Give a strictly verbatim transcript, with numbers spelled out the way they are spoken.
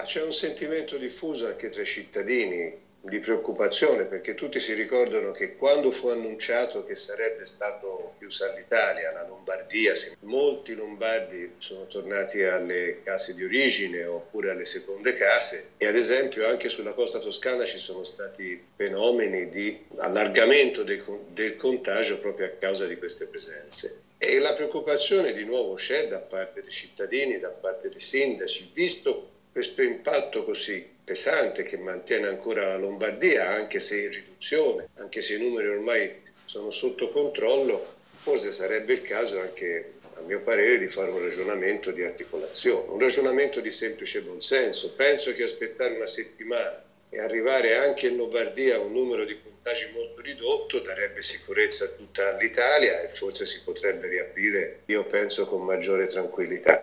c'è un sentimento diffuso anche tra i cittadini di preoccupazione, perché tutti si ricordano che quando fu annunciato che sarebbe stato chiusa l'Italia, la Lombardia, molti lombardi sono tornati alle case di origine oppure alle seconde case, e ad esempio anche sulla costa toscana ci sono stati fenomeni di allargamento del, del contagio proprio a causa di queste presenze. E la preoccupazione di nuovo c'è da parte dei cittadini, da parte dei sindaci, visto questo impatto così pesante che mantiene ancora la Lombardia, anche se in riduzione, anche se i numeri ormai sono sotto controllo. Forse sarebbe il caso anche, a mio parere, di fare un ragionamento di articolazione, un ragionamento di semplice buonsenso. Penso che aspettare una settimana e arrivare anche in Lombardia a un numero di contagi molto ridotto darebbe sicurezza a tutta l'Italia e forse si potrebbe riaprire, io penso, con maggiore tranquillità.